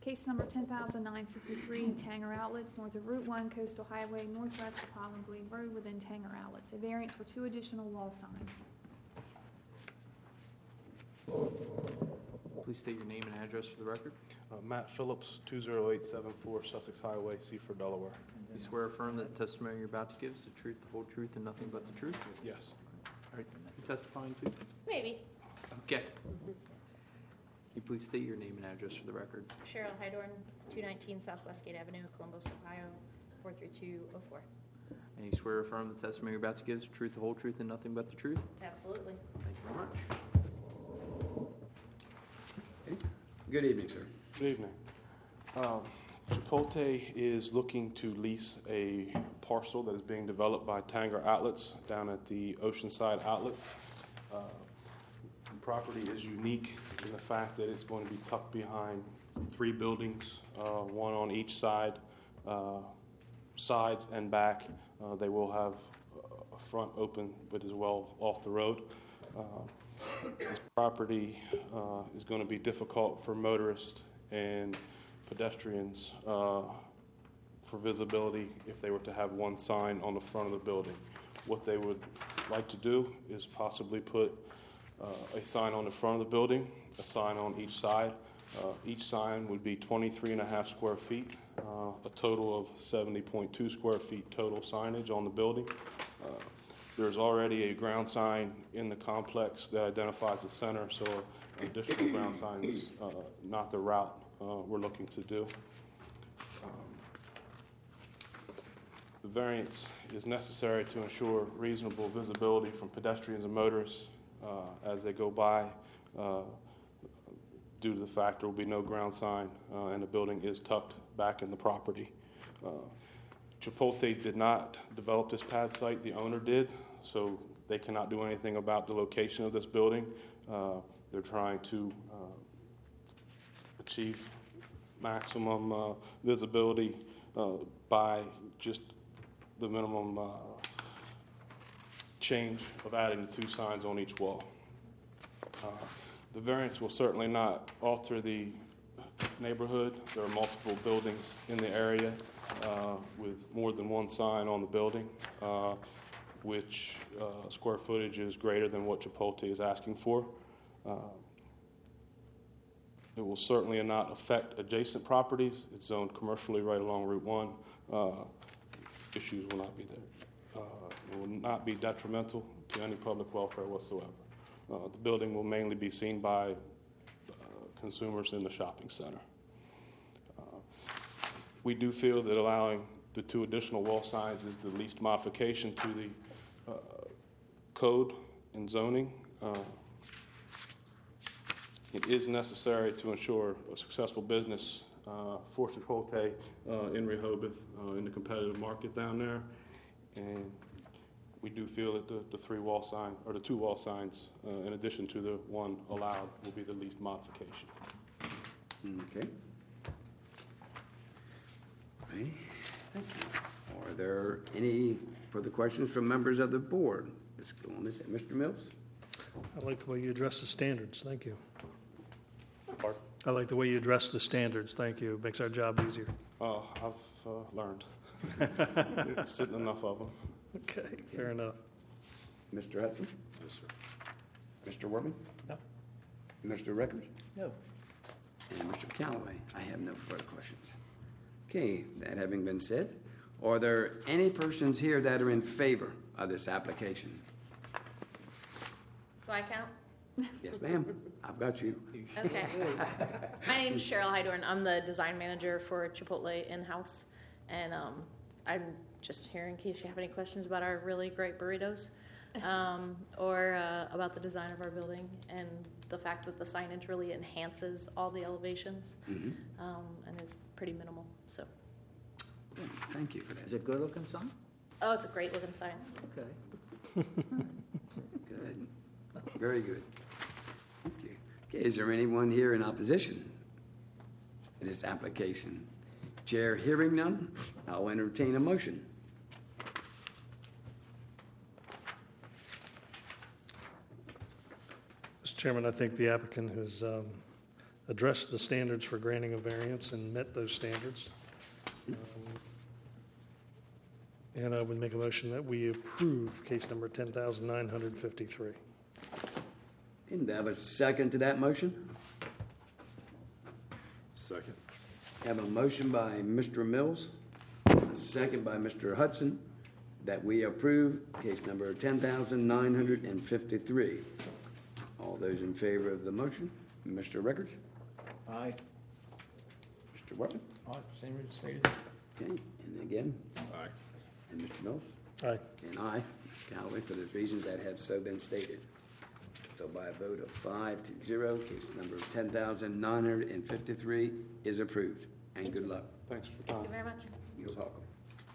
Case number 10,953, Tanger Outlets, north of Route 1 Coastal Highway, northwest of Highland Glebe Road within Tanger Outlets. A variance for 2 additional wall signs. Please state your name and address for the record. Matt Phillips, 20874 Sussex Highway, Seaford, Delaware. You swear or affirm that the testimony you're about to give is the truth, the whole truth, and nothing but the truth? Yes. Are you testifying too? Maybe. Okay. You please state your name and address for the record. Cheryl Hydorn, 219 South Westgate Avenue, Columbus, Ohio, 43204. And you swear or affirm the testimony you're about to give is the truth, the whole truth, and nothing but the truth? Absolutely. Thank you very much. Good evening, sir. Good evening. Chipotle is looking to lease a parcel that is being developed by Tanger Outlets down at the Oceanside Outlets. The property is unique in the fact that it's going to be tucked behind 3 buildings, one on each side, sides and back. They will have a front open, but as well off the road. This property is going to be difficult for motorists and pedestrians for visibility if they were to have one sign on the front of the building. What they would like to do is possibly put a sign on the front of the building, a sign on each side. Each sign would be 23.5 square feet, a total of 70.2 square feet total signage on the building. There's already a ground sign in the complex that identifies the center, so additional ground signs, not the route we're looking to do. The variance is necessary to ensure reasonable visibility from pedestrians and motorists as they go by, due to the fact there will be no ground sign and the building is tucked back in the property. Chipotle did not develop this pad site, the owner did, so they cannot do anything about the location of this building. They're trying to achieve maximum visibility by just the minimum change of adding the 2 signs on each wall. The variance will certainly not alter the neighborhood. There are multiple buildings in the area with more than one sign on the building, which square footage is greater than what Chipotle is asking for. It will certainly not affect adjacent properties. It's zoned commercially right along Route 1. Issues will not be there. It will not be detrimental to any public welfare whatsoever. The building will mainly be seen by consumers in the shopping center. We do feel that allowing the 2 additional wall signs is the least modification to the code and zoning. It is necessary to ensure a successful business for Chipotle in Rehoboth in the competitive market down there, and we do feel that the 2 wall signs, in addition to the 1 allowed, will be the least modification. Okay. All right. Thank you. Are there any further questions from members of the board? Let's go on this. Mr. Mills? I like the way you address the standards. Thank you. Pardon? I like the way you address the standards. Thank you. It makes our job easier. I've learned. Sitting enough of them. Okay, fair enough. Mr. Hudson? Yes, sir. Mr. Workman? No. Mr. Records? No. And Mr. Callaway? I have no further questions. Okay, that having been said, are there any persons here that are in favor of this application? Do I count? Yes, ma'am. I've got you. Okay. My name's Cheryl Hydorn. I'm the design manager for Chipotle in-house. And I'm just here in case you have any questions about our really great burritos or about the design of our building and the fact that the signage really enhances all the elevations. Mm-hmm. And it's pretty minimal. So. Good. Thank you for that. Is it a good looking sign? Oh, it's a great looking sign. Okay. Good. Very good. Thank you. Okay, is there anyone here in opposition to this application? Chair hearing none, I'll entertain a motion. Mr. Chairman, I think the applicant has addressed the standards for granting a variance and met those standards. And I would make a motion that we approve case number 10,953. And do I have a second to that motion? Second. Have a motion by Mr. Mills, a second by Mr. Hudson, that we approve case number 10,953. All those in favor of the motion? Mr. Rickards? Aye. Mr. Whitman? Aye, same reason stated. Okay, and again, Aye. and Mr. Mills? Aye. And I, Mr. Callaway, for the reasons that have so been stated. So by a vote of 5-0, case number 10,953 is approved. And good luck. Thanks for your Thank time. you very much. You're welcome.